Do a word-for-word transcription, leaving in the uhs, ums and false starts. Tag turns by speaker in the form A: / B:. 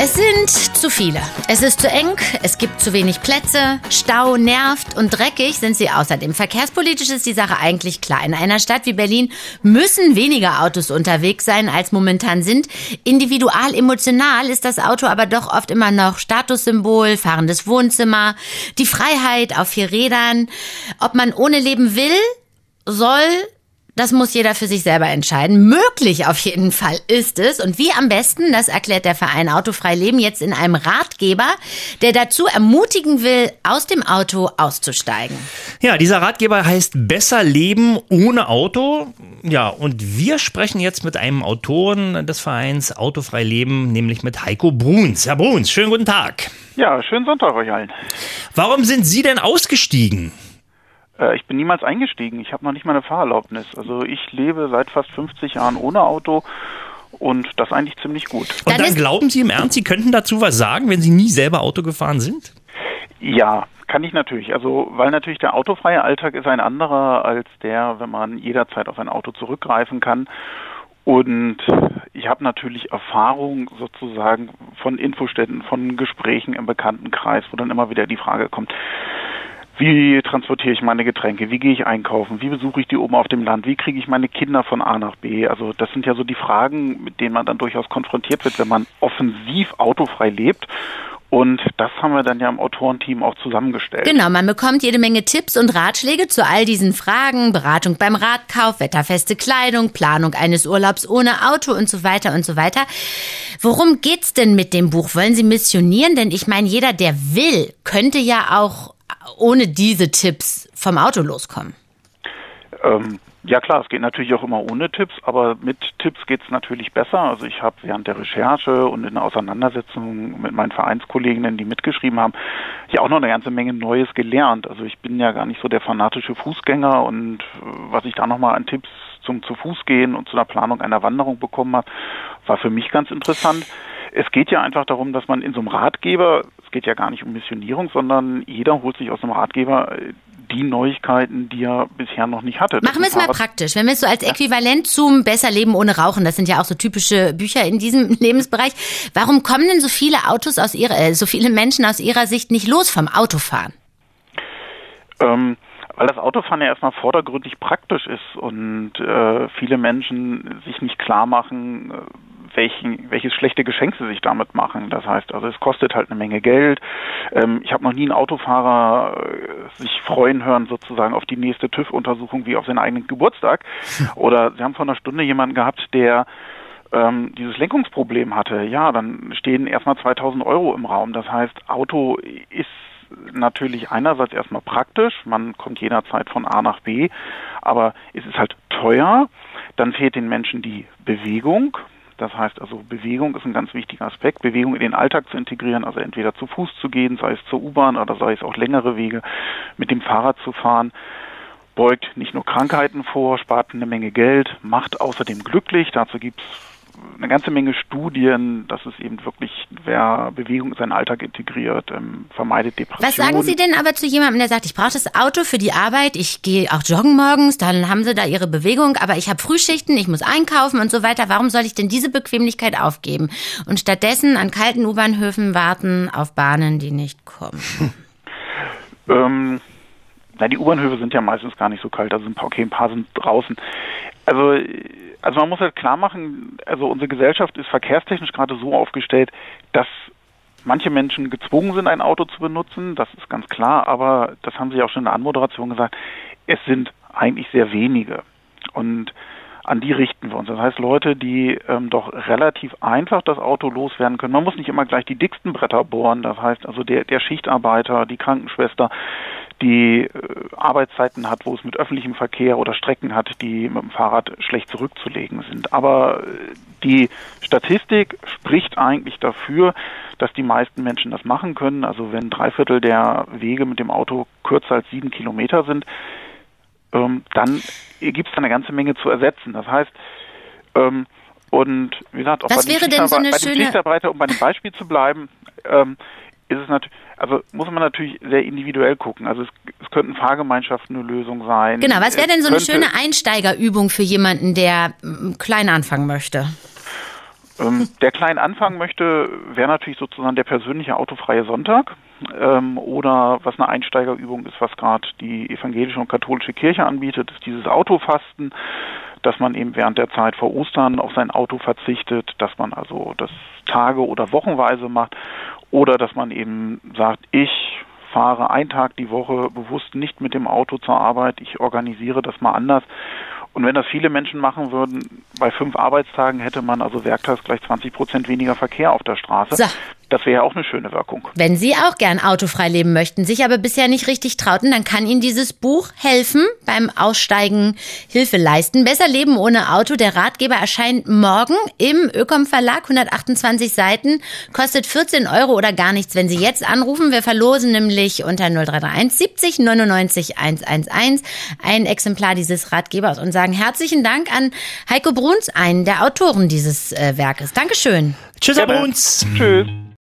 A: Es sind zu viele. Es ist zu eng, es gibt zu wenig Plätze, Stau nervt und dreckig sind sie außerdem. Verkehrspolitisch ist die Sache eigentlich klar. In einer Stadt wie Berlin müssen weniger Autos unterwegs sein, als momentan sind. Individual, emotional ist das Auto aber doch oft immer noch Statussymbol, fahrendes Wohnzimmer, die Freiheit auf vier Rädern. Ob man ohne leben will, soll... Das muss jeder für sich selber entscheiden. Möglich auf jeden Fall ist es. Und wie am besten, das erklärt der Verein Autofrei Leben jetzt in einem Ratgeber, der dazu ermutigen will, aus dem Auto auszusteigen.
B: Ja, dieser Ratgeber heißt Besser Leben ohne Auto. Ja, und wir sprechen jetzt mit einem Autoren des Vereins Autofrei Leben, nämlich mit Heiko Bruns. Herr Bruns, schönen guten Tag.
C: Ja, schönen Sonntag euch allen.
B: Warum sind Sie denn ausgestiegen?
C: Ich bin niemals eingestiegen. Ich habe noch nicht mal eine Fahrerlaubnis. Also ich lebe seit fast fünfzig Jahren ohne Auto und das eigentlich ziemlich gut.
B: Und dann glauben Sie im Ernst, Sie könnten dazu was sagen, wenn Sie nie selber Auto gefahren sind?
C: Ja, kann ich natürlich. Also weil natürlich der autofreie Alltag ist ein anderer als der, wenn man jederzeit auf ein Auto zurückgreifen kann. Und ich habe natürlich Erfahrung sozusagen von Infoständen, von Gesprächen im Bekanntenkreis, wo dann immer wieder die Frage kommt, wie transportiere ich meine Getränke? Wie gehe ich einkaufen? Wie besuche ich die oben auf dem Land? Wie kriege ich meine Kinder von A nach B? Also das sind ja so die Fragen, mit denen man dann durchaus konfrontiert wird, wenn man offensiv autofrei lebt. Und das haben wir dann ja im Autorenteam auch zusammengestellt.
A: Genau, man bekommt jede Menge Tipps und Ratschläge zu all diesen Fragen. Beratung beim Radkauf, wetterfeste Kleidung, Planung eines Urlaubs ohne Auto und so weiter und so weiter. Worum geht's denn mit dem Buch? Wollen Sie missionieren? Denn ich meine, jeder, der will, könnte ja auch ohne diese Tipps vom Auto loskommen.
C: Ähm, ja klar, es geht natürlich auch immer ohne Tipps, aber mit Tipps geht es natürlich besser. Also ich habe während der Recherche und in der Auseinandersetzung mit meinen Vereinskolleginnen, die mitgeschrieben haben, ja auch noch eine ganze Menge Neues gelernt. Also ich bin ja gar nicht so der fanatische Fußgänger und was ich da nochmal an Tipps zum zu Fuß gehen und zu der Planung einer Wanderung bekommen habe, war für mich ganz interessant. Es geht ja einfach darum, dass man in so einem Ratgeber, es geht ja gar nicht um Missionierung, sondern jeder holt sich aus einem Ratgeber die Neuigkeiten, die er bisher noch nicht hatte.
A: Machen wir es mal praktisch. Wenn wir es so als Äquivalent zum Besser Leben ohne Rauchen, das sind ja auch so typische Bücher in diesem Lebensbereich. Warum kommen denn so viele Autos aus ihrer, äh, so viele Menschen aus Ihrer Sicht nicht los vom Autofahren?
C: Ähm, weil das Autofahren ja erstmal vordergründig praktisch ist und äh, viele Menschen sich nicht klar machen, äh, Welchen, welches schlechte Geschenk sie sich damit machen. Das heißt, also es kostet halt eine Menge Geld. Ähm, ich habe noch nie einen Autofahrer äh, sich freuen hören sozusagen auf die nächste TÜV-Untersuchung wie auf seinen eigenen Geburtstag. Oder Sie haben vor einer Stunde jemanden gehabt, der ähm, dieses Lenkungsproblem hatte. Ja, dann stehen erstmal zweitausend Euro im Raum. Das heißt, Auto ist natürlich einerseits erstmal praktisch. Man kommt jederzeit von A nach B. Aber es ist halt teuer. Dann fehlt den Menschen die Bewegung. Das heißt also, Bewegung ist ein ganz wichtiger Aspekt, Bewegung in den Alltag zu integrieren, also entweder zu Fuß zu gehen, sei es zur U-Bahn oder sei es auch längere Wege mit dem Fahrrad zu fahren, beugt nicht nur Krankheiten vor, spart eine Menge Geld, macht außerdem glücklich. Dazu gibt es eine ganze Menge Studien, dass es eben wirklich, wer Bewegung in seinen Alltag integriert, ähm, vermeidet Depressionen.
A: Was sagen Sie denn aber zu jemandem, der sagt, ich brauche das Auto für die Arbeit, ich gehe auch joggen morgens, dann haben Sie da Ihre Bewegung, aber ich habe Frühschichten, ich muss einkaufen und so weiter. Warum soll ich denn diese Bequemlichkeit aufgeben und stattdessen an kalten U-Bahnhöfen warten auf Bahnen, die nicht kommen?
C: ähm, na, die U-Bahnhöfe sind ja meistens gar nicht so kalt, also ein paar, okay, ein paar sind draußen. Also Also man muss halt klar machen, also unsere Gesellschaft ist verkehrstechnisch gerade so aufgestellt, dass manche Menschen gezwungen sind, ein Auto zu benutzen, das ist ganz klar, aber das haben Sie auch schon in der Anmoderation gesagt, es sind eigentlich sehr wenige und an die richten wir uns. Das heißt, Leute, die ähm, doch relativ einfach das Auto loswerden können. Man muss nicht immer gleich die dicksten Bretter bohren, das heißt also der, der Schichtarbeiter, die Krankenschwester, die äh, Arbeitszeiten hat, wo es mit öffentlichem Verkehr oder Strecken hat, die mit dem Fahrrad schlecht zurückzulegen sind. Aber äh, die Statistik spricht eigentlich dafür, dass die meisten Menschen das machen können. Also wenn drei Viertel der Wege mit dem Auto kürzer als sieben Kilometer sind, ähm, dann gibt es eine ganze Menge zu ersetzen. Das heißt, ähm, und wie gesagt, auch
A: Was
C: bei,
A: wäre
C: den
A: denn so eine
C: bei
A: schöne...
C: den Schichtarbeiter, um bei dem Beispiel zu bleiben, ähm, ist es natürlich, also muss man natürlich sehr individuell gucken. Also es, es könnten Fahrgemeinschaften eine Lösung sein.
A: Genau, was wäre denn so eine
C: könnte,
A: schöne Einsteigerübung für jemanden, der m, klein anfangen möchte?
C: Ähm, der klein anfangen möchte, wäre natürlich sozusagen der persönliche autofreie Sonntag ähm, oder was eine Einsteigerübung ist, was gerade die evangelische und katholische Kirche anbietet, ist dieses Autofasten, dass man eben während der Zeit vor Ostern auf sein Auto verzichtet, dass man also das Tage- oder Wochenweise macht oder dass man eben sagt, ich fahre einen Tag die Woche bewusst nicht mit dem Auto zur Arbeit, ich organisiere das mal anders. Und wenn das viele Menschen machen würden, bei fünf Arbeitstagen hätte man also werktags gleich zwanzig Prozent weniger Verkehr auf der Straße.
A: So.
C: Das wäre ja auch eine schöne Wirkung.
A: Wenn Sie auch gern autofrei leben möchten, sich aber bisher nicht richtig trauten, dann kann Ihnen dieses Buch helfen beim Aussteigen, Hilfe leisten. Besser leben ohne Auto. Der Ratgeber erscheint morgen im Ökom Verlag, hundertachtundzwanzig Seiten, kostet vierzehn Euro oder gar nichts, wenn Sie jetzt anrufen. Wir verlosen nämlich unter null drei drei eins siebzig neunundneunzig hundertelf ein Exemplar dieses Ratgebers und sagen herzlichen Dank an Heiko Bruns, einen der Autoren dieses äh, Werkes. Dankeschön.
B: Tschüss, Herr Bruns.
C: Tschüss.